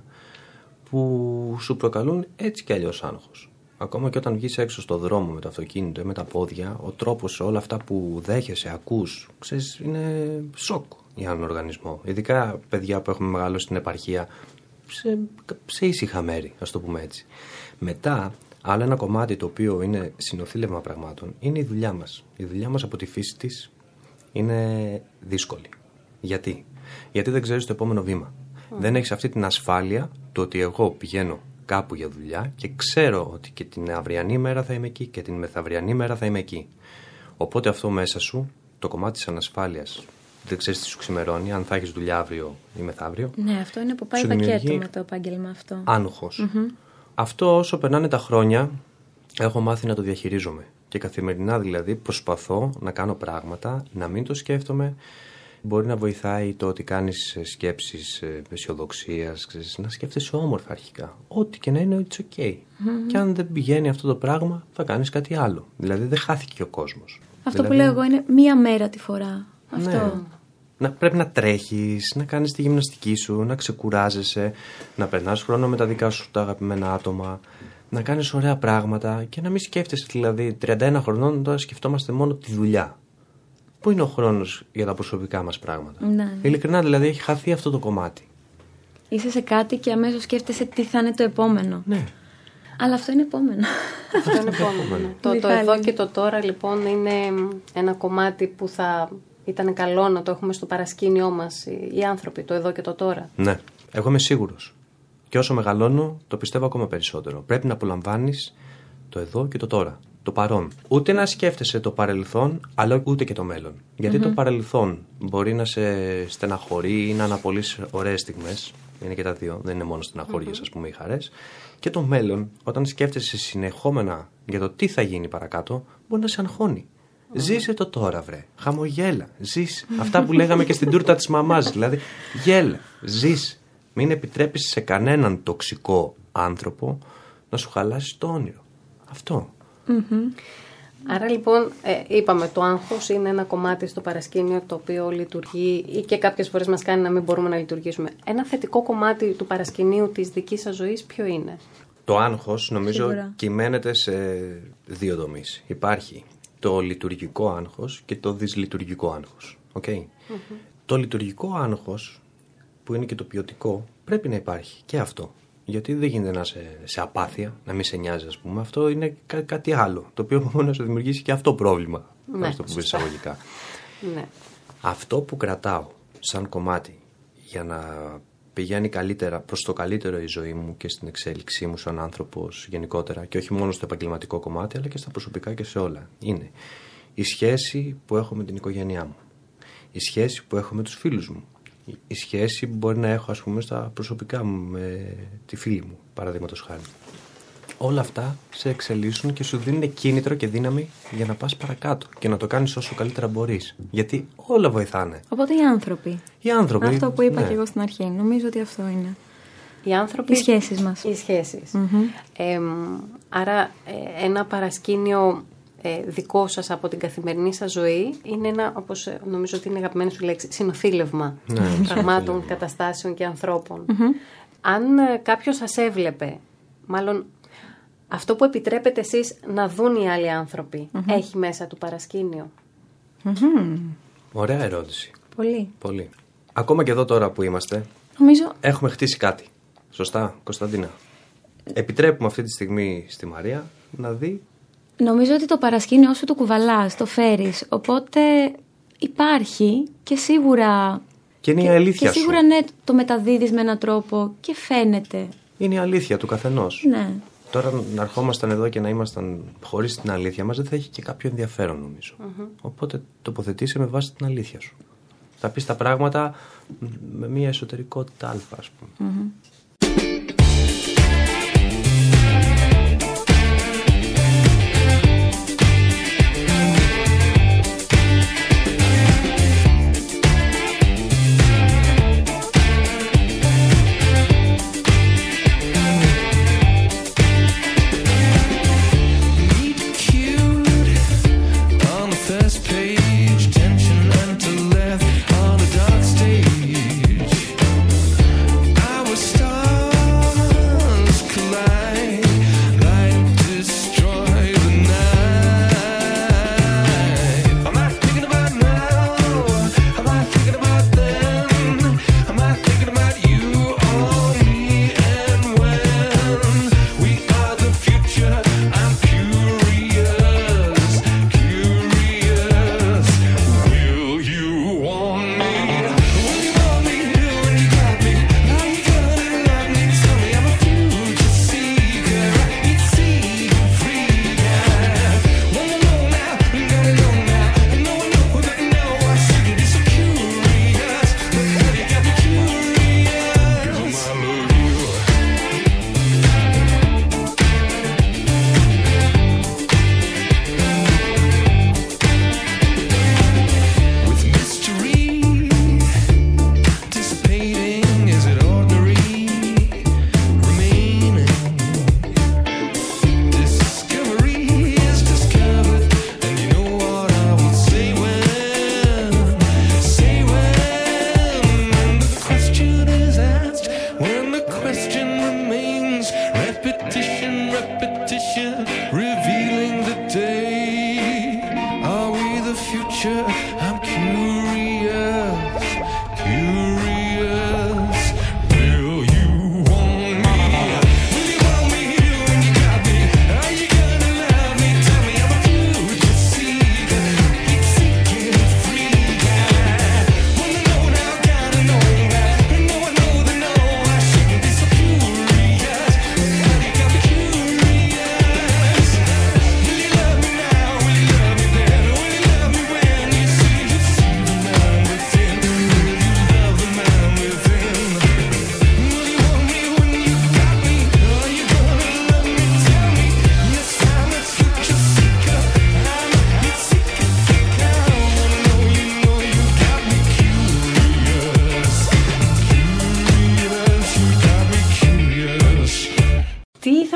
που σου προκαλούν έτσι κι αλλιώς άγχος. Ακόμα και όταν βγεις έξω στο δρόμο με το αυτοκίνητο ή με τα πόδια, ο τρόπος, όλα αυτά που δέχεσαι, ακούς, ξέρεις, είναι σοκ για έναν οργανισμό. Ειδικά παιδιά που έχουμε μεγαλώσει στην επαρχία, σε ήσυχα μέρη, ας το πούμε έτσι. Μετά, άλλο ένα κομμάτι το οποίο είναι συνοθήλευμα πραγμάτων είναι η δουλειά μας. Η δουλειά μας από τη φύση της είναι δύσκολη. Γιατί δεν ξέρεις το επόμενο βήμα. Δεν έχεις αυτή την ασφάλεια το ότι εγώ πηγαίνω κάπου για δουλειά και ξέρω ότι και την αυριανή μέρα θα είμαι εκεί και την μεθαυριανή μέρα θα είμαι εκεί. Οπότε αυτό μέσα σου, το κομμάτι της ανασφάλειας, δεν ξέρεις τι σου ξημερώνει, αν θα έχεις δουλειά αύριο ή μεθαύριο. Ναι, αυτό είναι που πάει πακέτο με το επάγγελμα αυτό. Άγχος. Αυτό όσο περνάνε τα χρόνια έχω μάθει να το διαχειρίζομαι. Και καθημερινά δηλαδή προσπαθώ να κάνω πράγματα, να μην το σκέφτομαι. Μπορεί να βοηθάει το ότι κάνεις σκέψεις αισιοδοξίας, να σκέφτεσαι όμορφα αρχικά. Ό,τι και να είναι, it's okay. Και αν δεν πηγαίνει αυτό το πράγμα, θα κάνεις κάτι άλλο. Δηλαδή δεν χάθηκε ο κόσμος. Αυτό δηλαδή, που λέω εγώ είναι μία μέρα τη φορά. Αυτό. Ναι. Πρέπει να τρέχεις, να κάνεις τη γυμναστική σου, να ξεκουράζεσαι, να περνάς χρόνο με τα δικά σου τα αγαπημένα άτομα, να κάνεις ωραία πράγματα και να μην σκέφτεσαι δηλαδή 31 χρονών τώρα σκεφτόμαστε μόνο τη δουλειά. Πού είναι ο χρόνος για τα προσωπικά μας πράγματα. Ναι. Ειλικρινά δηλαδή έχει χαθεί αυτό το κομμάτι. Είσαι σε κάτι και αμέσως σκέφτεσαι τι θα είναι το επόμενο. Ναι. Αλλά αυτό είναι επόμενο. Αυτό είναι επόμενο. Το εδώ και το τώρα λοιπόν είναι ένα κομμάτι που θα ήταν καλό να το έχουμε στο παρασκήνιό μας οι άνθρωποι, το εδώ και το τώρα. Ναι, εγώ είμαι σίγουρος. Και όσο μεγαλώνω, το πιστεύω ακόμα περισσότερο. Πρέπει να απολαμβάνεις το εδώ και το τώρα, το παρόν. Ούτε να σκέφτεσαι το παρελθόν, αλλά ούτε και το μέλλον. Γιατί το παρελθόν μπορεί να σε στεναχωρεί ή να αναπολύσει ωραίες στιγμές. Είναι και τα δύο, δεν είναι μόνο στεναχώριες, ας πούμε, οι χαρές. Και το μέλλον, όταν σκέφτεσαι συνεχόμενα για το τι θα γίνει παρακάτω, μπορεί να σε αγχώνει. Ζήσε το τώρα, βρε. Χαμογέλα. Ζήσε. Αυτά που λέγαμε και στην τούρτα της μαμάς. Δηλαδή, γέλα. Ζήσε. Μην επιτρέπεις σε κανέναν τοξικό άνθρωπο να σου χαλάσει το όνειρο. Αυτό. Άρα λοιπόν είπαμε το άγχος είναι ένα κομμάτι στο παρασκήνιο το οποίο λειτουργεί ή και κάποιες φορές μας κάνει να μην μπορούμε να λειτουργήσουμε. Ένα θετικό κομμάτι του παρασκηνίου της δικής σας ζωής ποιο είναι? Το άγχος νομίζω κυμαίνεται σε δύο τομείς. Υπάρχει το λειτουργικό άγχος και το δυσλειτουργικό άγχος. Okay? Το λειτουργικό άγχος που είναι και το ποιοτικό πρέπει να υπάρχει και αυτό. Γιατί δεν γίνεται να είσαι σε απάθεια, να μην σε νοιάζει, ας πούμε. Αυτό είναι κάτι άλλο, το οποίο μπορεί να σου δημιουργήσει και αυτό πρόβλημα. Ναι, το πούμε εισαγωγικά. Ναι. Αυτό που κρατάω σαν κομμάτι για να πηγαίνει καλύτερα, προς το καλύτερο η ζωή μου και στην εξέλιξή μου σαν άνθρωπος γενικότερα και όχι μόνο στο επαγγελματικό κομμάτι αλλά και στα προσωπικά και σε όλα, είναι η σχέση που έχω με την οικογένειά μου, η σχέση που έχω με τους φίλους μου, η σχέση που μπορεί να έχω, ας πούμε, στα προσωπικά μου με τη φίλη μου, παραδείγματος χάρη. Όλα αυτά σε εξελίσσουν και σου δίνουν κίνητρο και δύναμη για να πας παρακάτω και να το κάνεις όσο καλύτερα μπορείς. Γιατί όλα βοηθάνε. Οπότε οι άνθρωποι. Αυτό που είπα και εγώ στην αρχή. Νομίζω ότι αυτό είναι. Οι άνθρωποι. Οι σχέσεις μας. Οι σχέσεις. Άρα ένα παρασκήνιο δικό σας από την καθημερινή σας ζωή είναι ένα, όπως νομίζω ότι είναι αγαπημένη σου λέξη, συνοθήλευμα πραγμάτων, καταστάσεων και ανθρώπων. Αν κάποιος σας έβλεπε, μάλλον αυτό που επιτρέπετε εσείς να δουν οι άλλοι άνθρωποι, έχει μέσα του παρασκήνιο? Ωραία ερώτηση. Πολύ. Ακόμα και εδώ τώρα που είμαστε, νομίζω έχουμε χτίσει κάτι. Σωστά, Κωνσταντίνα? Επιτρέπουμε αυτή τη στιγμή στη Μαρία να δει. Νομίζω ότι το παρασκήνιο σου το κουβαλάς, το φέρεις, οπότε υπάρχει και σίγουρα. Και είναι η αλήθεια και σίγουρα σου. Ναι, το μεταδίδεις με έναν τρόπο και φαίνεται. Είναι η αλήθεια του καθενός. Ναι. Τώρα να ερχόμασταν εδώ και να ήμασταν χωρίς την αλήθεια μας δεν θα έχει και κάποιο ενδιαφέρον, νομίζω. Οπότε τοποθετήσε με βάση την αλήθεια σου. Θα πεις τα πράγματα με μια εσωτερικότητα αλφα, ας πούμε.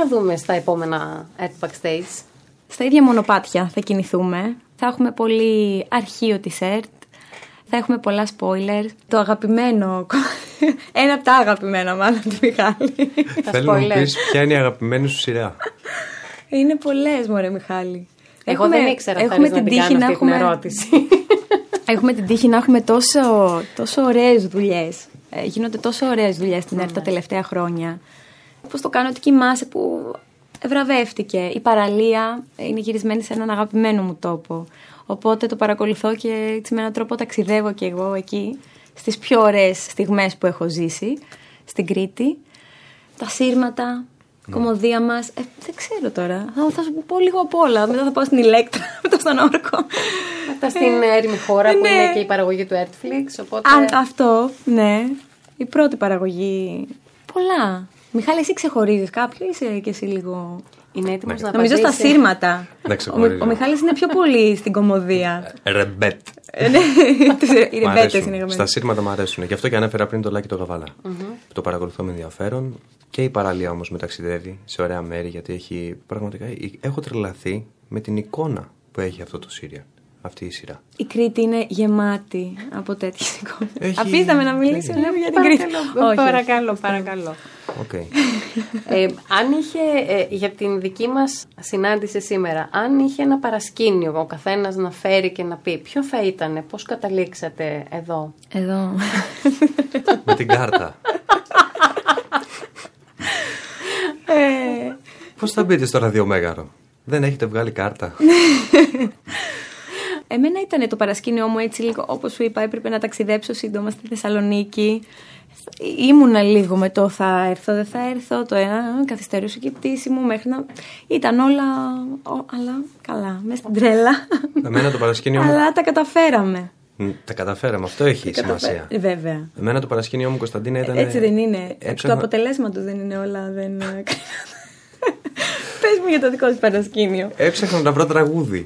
θα δούμε στα επόμενα Art Backstage? Στα ίδια μονοπάτια θα κινηθούμε. Θα έχουμε πολύ αρχείο της ΕΡΤ. Θα έχουμε πολλά spoilers. Το αγαπημένο, ένα από τα αγαπημένα μάλλον του Μιχάλη. Θέλω να μου πεις ποια είναι η αγαπημένη σου σειρά. Είναι πολλές, μωρέ Μιχάλη. Εγώ δεν ήξερα να την κάνω αυτή την ερώτηση. Έχουμε την τύχη να έχουμε τόσο ωραίες δουλειές. Γίνονται τόσο ωραίες δουλειές στην ΕΡΤ τα τελευταία χρόνια. Όπως το κάνω ότι κοιμάσαι που βραβεύτηκε. Η παραλία είναι γυρισμένη σε έναν αγαπημένο μου τόπο. Οπότε το παρακολουθώ και έτσι με έναν τρόπο ταξιδεύω και εγώ εκεί στις πιο ωραίες στιγμές που έχω ζήσει στην Κρήτη. Τα σύρματα, η κομμωδία μας. Δεν ξέρω τώρα. Θα σου πω λίγο απ' όλα. Μετά θα πάω στην Ηλέκτρα, μετά στον Όρκο. Μετά στην έρημη χώρα που είναι και η παραγωγή του Netflix. Οπότε... Αυτό, ναι. Η πρώτη παραγωγή. Πολλά. Μιχάλη, εσύ ξεχωρίζεις κάποιο, είσαι και εσύ λίγο. Είναι έτοιμος να νομίζω στα σύρματα. Ο Μιχάλης είναι πιο πολύ στην κομμωδία. Ρεμπέτ. Οι ρεμπέτες είναι γραμμένοι. Στα σύρματα μου αρέσουν. Γι' αυτό και ανέφερα πριν το Λάκη το Καβάλα. Το παρακολουθώ με ενδιαφέρον. Και η παραλία όμως με ταξιδεύει σε ωραία μέρη, γιατί έχει πραγματικά. Έχω τρελαθεί με την εικόνα που έχει αυτό το Σύριαν. Αυτή η σειρά. Η Κρήτη είναι γεμάτη από τέτοιες εικόνες. Αφήστε με να μιλήσω για την Κρήτη. Παρακαλώ. Okay. Αν είχε, για την δική μας συνάντηση σήμερα, αν είχε ένα παρασκήνιο ο καθένας να φέρει και να πει, ποιο θα ήτανε, πώς καταλήξατε εδώ? Με την κάρτα. Πώς θα μπείτε στο ραδιομέγαρο? Δεν έχετε βγάλει κάρτα? Εμένα ήταν το παρασκήνιό μου έτσι λίγο, όπως σου είπα, έπρεπε να ταξιδέψω σύντομα στη Θεσσαλονίκη. Ήμουνα λίγο με το θα έρθω, δεν θα έρθω, το ένα καθυστερούσε και η πτήση μου μέχρι να... Ήταν όλα, αλλά καλά, μες στην τρέλα. Εμένα το παρασκήνιό μου... Αλλά τα καταφέραμε. Τα καταφέραμε, αυτό έχει σημασία. Βέβαια. Εμένα το παρασκήνιό μου, Κωνσταντίνα, ήταν... Έτσι δεν είναι. Το αποτελέσματος δεν είναι όλα, δεν... Πες μου για το δικό σου παρασκήνιο. Έψαχνα να βρω τραγούδι.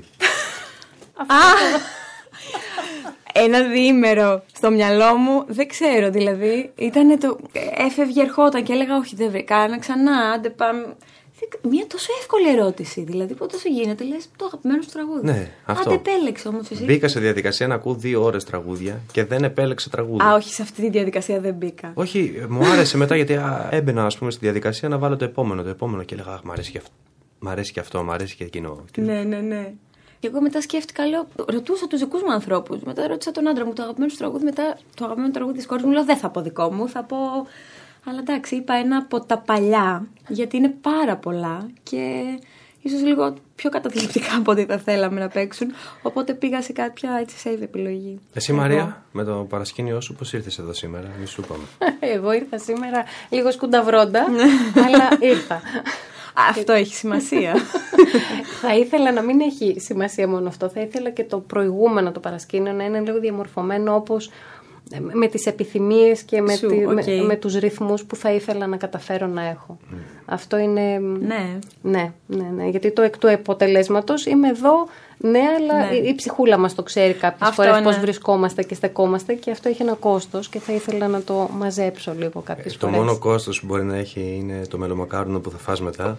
Ένα διήμερο στο μυαλό μου, δεν ξέρω, δηλαδή ήταν το. Έφευγε, ερχόταν και έλεγα: όχι, δεν βρήκα, να ξανά, άντε πάμε. Μια τόσο εύκολη ερώτηση, δηλαδή πότε σου γίνεται, λες το αγαπημένο σου τραγούδι. Ναι, αυτό. Άντε, επέλεξε όμως εσύ. Μπήκα σε διαδικασία να ακούω 2 ώρες τραγούδια και δεν επέλεξε τραγούδι. Όχι, σε αυτή τη διαδικασία δεν μπήκα. Όχι, μου άρεσε μετά γιατί έμπαινα, ας πούμε, στη διαδικασία να βάλω το επόμενο και έλεγα: αχ, μ' αρέσει και αυτό, μ' αρέσει και εκείνο. Ναι. Και εγώ μετά σκέφτηκα, λέω, ρωτούσα τους δικούς μου ανθρώπους. Μετά ρώτησα τον άντρα μου το αγαπημένο σου τραγούδι. Μετά το αγαπημένο τραγούδι της κόρης μου, λέω, δεν θα πω δικό μου, θα πω. Αλλά εντάξει, είπα ένα από τα παλιά, γιατί είναι πάρα πολλά και ίσως λίγο πιο καταθλιπτικά από ό,τι θα θέλαμε να παίξουν. Οπότε πήγα σε κάποια έτσι safe επιλογή. Εσύ, Μαρία, με το παρασκήνιό σου, πώς ήρθες εδώ σήμερα, μη σου είπαμε. Εγώ ήρθα σήμερα λίγο σκουνταβρόντα, αλλά ήρθα. Αυτό έχει σημασία. Θα ήθελα να μην έχει σημασία μόνο αυτό. Θα ήθελα και το προηγούμενο το παρασκήνιο να είναι λίγο διαμορφωμένο όπως με τις επιθυμίες και με τους ρυθμούς που θα ήθελα να καταφέρω να έχω. Αυτό είναι... Ναι. Γιατί το εκ του αποτελέσματος είμαι εδώ, αλλά η ψυχούλα μας το ξέρει κάποιες φορές πώς βρισκόμαστε και στεκόμαστε και αυτό έχει ένα κόστος και θα ήθελα να το μαζέψω λίγο κάποιες φορές. Το μόνο κόστος που μπορεί να έχει είναι το μελομακάρονο που θα φας μετά.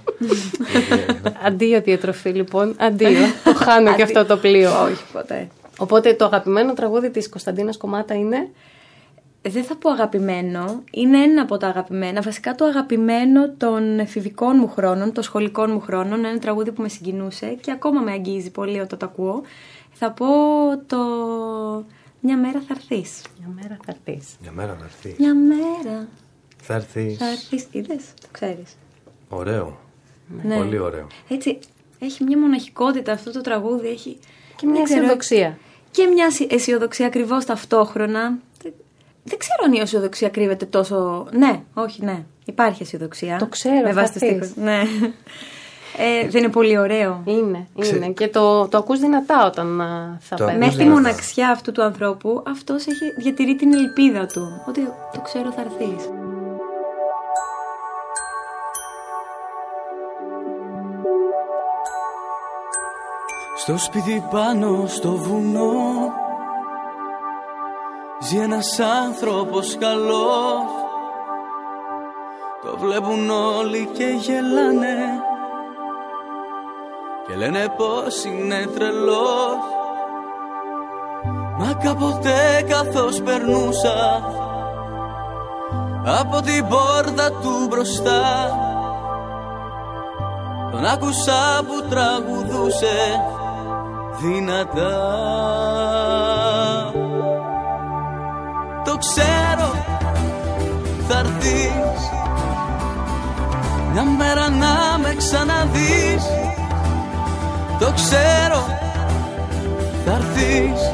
Αντίο διατροφή λοιπόν, αντίο. Το χάνω και αυτό το πλοίο. Όχι ποτέ. Οπότε το αγαπημένο τραγούδι της Κωνσταντίνας Κομμάτα είναι... Δεν θα πω αγαπημένο, είναι ένα από τα αγαπημένα. Βασικά το αγαπημένο των εφηβικών μου χρόνων, των σχολικών μου χρόνων. Ένα τραγούδι που με συγκινούσε και ακόμα με αγγίζει πολύ όταν το ακούω. Θα πω το «Μια μέρα θα έρθεις». Μια μέρα θα έρθεις. Μια μέρα θα έρθεις. Μια μέρα θα έρθεις. Θα έρθεις. Είδες, το ξέρεις. Ωραίο. Ναι. Πολύ ωραίο. Έτσι, έχει μια μοναχικότητα αυτό το τραγούδι. Έχει και μια αισιοδοξία. Και μια αισιοδοξία ακριβώς ταυτόχρονα. Δεν ξέρω αν η αισιοδοξία κρύβεται τόσο. Ναι, όχι, ναι. Υπάρχει αισιοδοξία. Το ξέρω. Με βάση το στίχο. Ναι. Δεν είναι πολύ ωραίο. Είναι. Και το ακούς δυνατά όταν θα παίρνει. Μέχρι τη μοναξιά αυτού του ανθρώπου, αυτός διατηρεί την ελπίδα του. Ότι το ξέρω θα έρθεις. Στο σπίτι πάνω στο βουνό ζει ένας άνθρωπος καλός. Το βλέπουν όλοι και γελάνε και λένε πως είναι τρελός. Μα κάποτε καθώς περνούσα από την πόρτα του μπροστά, τον άκουσα που τραγουδούσε δυνατά. Το ξέρω θα'ρθείς μια μέρα να με ξαναδείς. Το ξέρω θα'ρθείς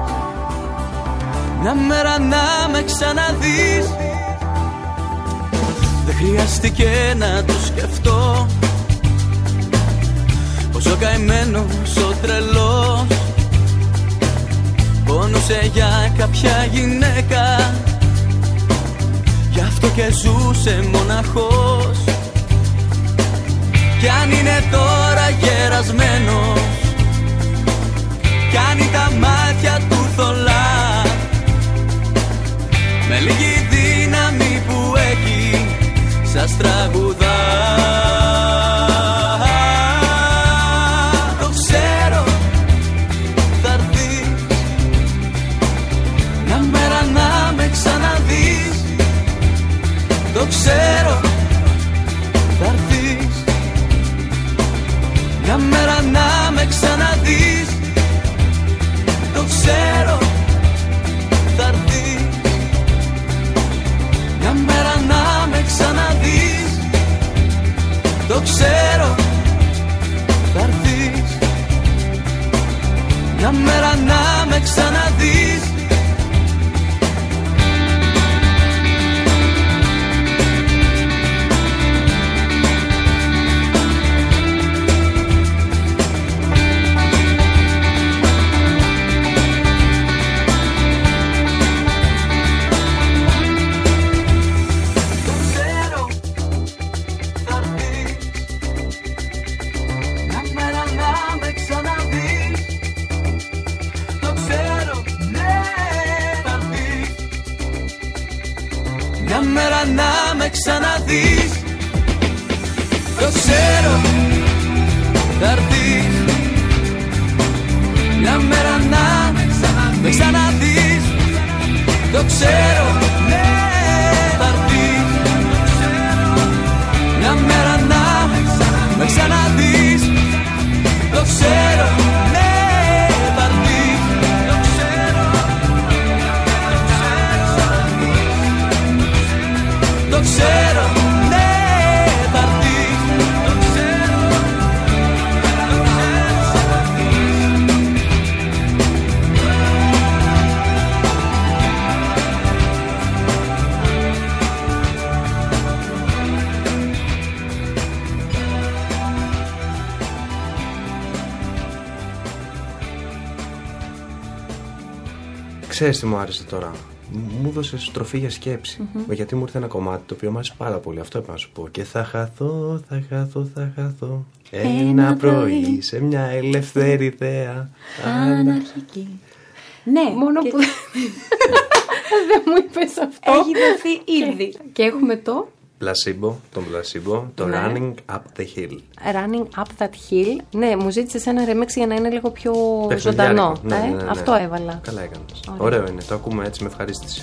μια μέρα να με ξαναδείς. Δεν χρειάστηκε να το σκεφτώ, πόσο καημένος ο τρελός πόνωσε για κάποια γυναίκα, γι' αυτό και ζούσε μοναχός. Κι αν είναι τώρα γερασμένος, κάνει τα μάτια του θολά, με λίγη δύναμη που έχει σας τραγουδά. Το ξέρω θα'ρθείς μια μέρα να με ξαναδείς. Το ξέρω θα'ρθείς μια μέρα να με ξαναδείς. Το ξέρω θα'ρθείς μια μέρα να με ξαναδείς. Το ξέρω θα'ρθείς μια μέρα να με ξαναδείς. Να με ξαναδείς. Το ξέρω θα'ρθείς μια μέρα να με ξαναδείς. Το ξέρω θα'ρθείς μια μέρα να με ξαναδείς. Το ξέρω θα'ρθείς. Το ξέρω, ναι, θα'ρθείς. Το ξέρω, Ξέρεις τι μου άρεσε τώρα? Μου έδωσε στροφή για σκέψη. Γιατί μου ήρθε ένα κομμάτι το οποίο μου άρεσε πάρα πολύ. Αυτό είπα να σου πω. Και θα χαθώ, θα χαθώ, θα χαθώ ένα πρωί σε μια ελεύθερη θέα αναρχική. Ναι, μόνο και... που δεν μου είπες αυτό. Έχει δοθεί ήδη. Και έχουμε το Placebo, το ναι. Running Up the Hill. Running Up That Hill. Ναι, μου ζήτησες ένα remix για να είναι λίγο πιο ζωντανό. Ναι. Αυτό έβαλα. Καλά έκανες. Ωραίο είναι, το ακούμε έτσι με ευχαρίστηση.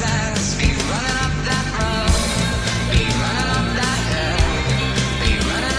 Be running up that hill, be running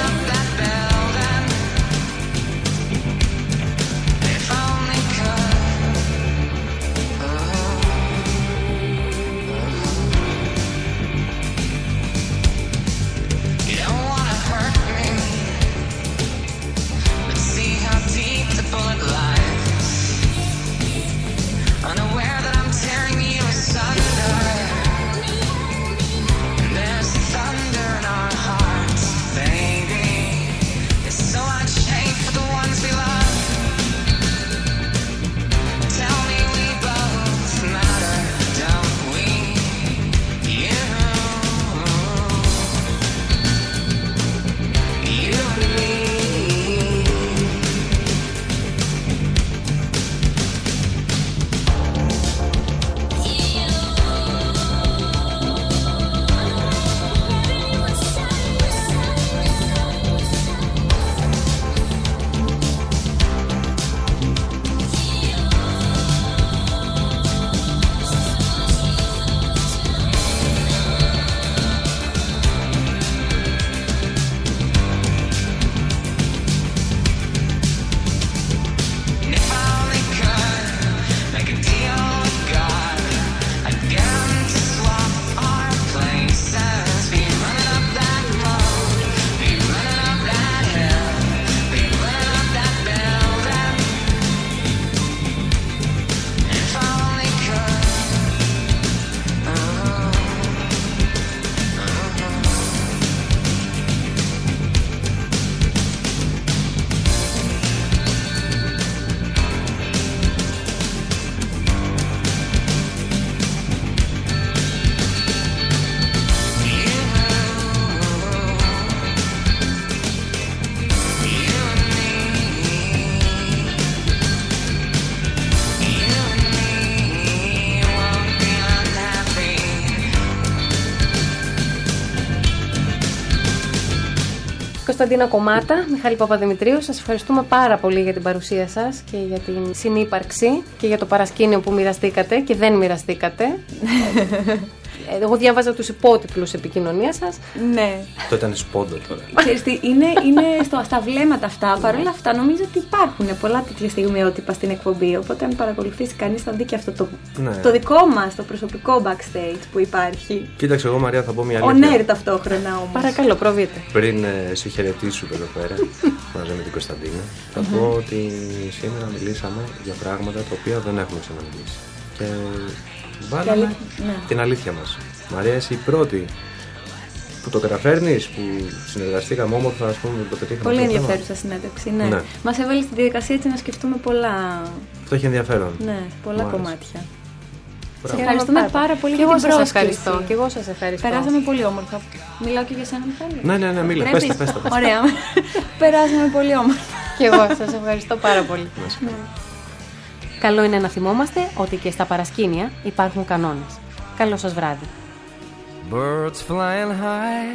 Κωνσταντίνα Κομμάτα, Μιχάλη Παπαδημητρίου, σας ευχαριστούμε πάρα πολύ για την παρουσία σας και για την συνύπαρξη και για το παρασκήνιο που μοιραστήκατε και δεν μοιραστήκατε. Εγώ διάβαζα τους υπότιτλους επικοινωνίας σας. Ναι. Αυτό ήταν σπόντο τώρα. Ξέρεις τι, είναι στα βλέμματα αυτά. Παρ' όλα αυτά, νομίζω ότι υπάρχουν πολλά τέτοια στιγμιότυπα στην εκπομπή. Οπότε, αν παρακολουθήσει κανείς, θα δει και αυτό το δικό μας, το προσωπικό backstage που υπάρχει. Κοίταξε, εγώ Μαρία θα πω μια αλήθεια. Ο Νέρ ταυτόχρονα όμως. Παρακαλώ, προβείτε. Πριν σε χαιρετήσω εδώ πέρα, μαζί με την Κωνσταντίνα, θα πω ότι σήμερα μιλήσαμε για πράγματα τα οποία δεν έχουμε ξαναμιλήσει. Και βάλαμε την αλήθεια μας. Μαρία, εσύ η πρώτη που το καταφέρνεις, που συνεργαστήκαμε όμορφα, ας πούμε, το πετύχαμε. Πολύ ενδιαφέρουσα συνέντευξη, ναι. Μας έβαλε στη διαδικασία έτσι να σκεφτούμε πολλά. Αυτό έχει ενδιαφέρον. Ναι, πολλά κομμάτια. Σε ευχαριστούμε πάρα πολύ για την πρόσκληση. Και εγώ σας ευχαριστώ. Περάσαμε πολύ όμορφα. Μιλάω και για σένα, Μιχάλη. Ναι, μίλα. Πες τα. Ωραία. Περάσαμε πολύ όμορφα. Και εγώ σας ευχαριστώ πάρα πολύ. Καλό είναι να θυμόμαστε ότι και στα παρασκήνια υπάρχουν κανόνες. Καλό σας βράδυ. Birds flying high,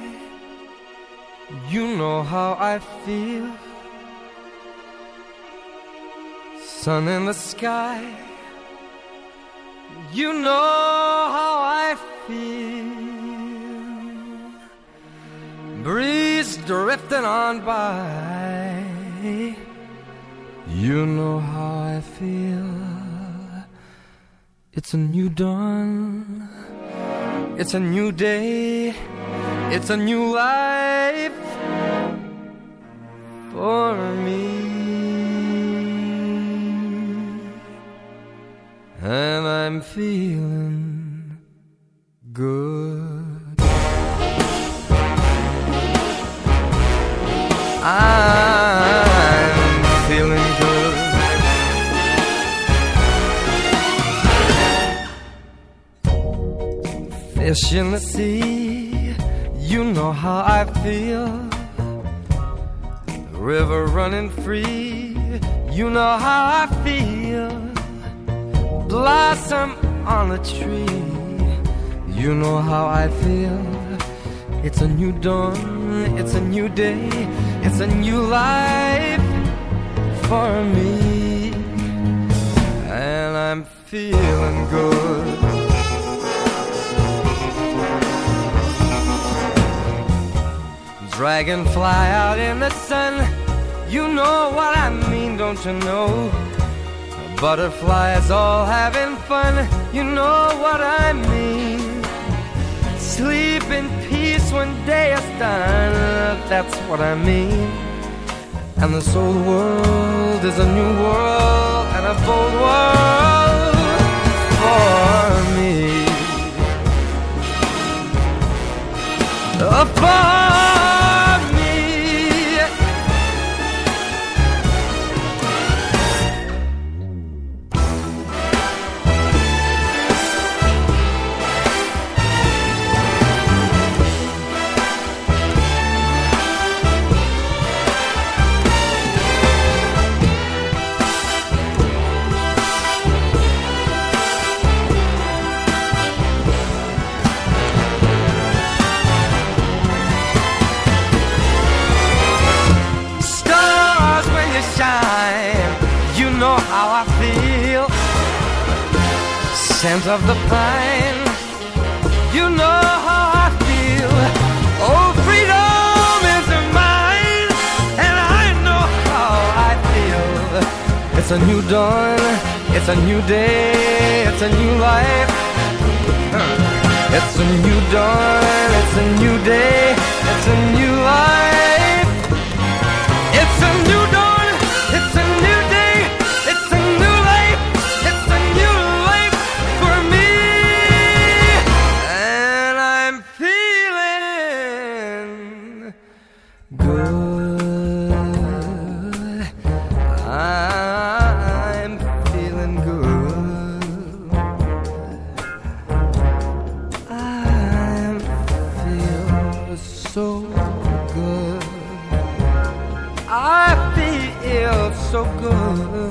you know how I feel. Sun in the sky, you know how I feel. Breeze drifting on by, you know how I feel. It's a new dawn, it's a new day, it's a new life for me. And I'm feeling good. I'm feeling good. Fish in the sea, you know how I feel. River running free, you know how I feel. Blossom on a tree, you know how I feel. It's a new dawn, it's a new day, it's a new life for me. And I'm feeling good. Dragonfly out in the sun, you know what I mean, don't you know? Butterflies all having fun, you know what I mean. Sleep in peace when day is done, that's what I mean. And this old world is a new world and a bold world for me. For scent of the pine, you know how I feel. Oh, freedom is mine, and I know how I feel. It's a new dawn, it's a new day, it's a new life. It's a new dawn, it's a new day, it's a new life. It's a new dawn, it's a new day, it's a new life. It's a new life for me, and I'm feeling good. I'm feeling good. I feel so good. I feel so good.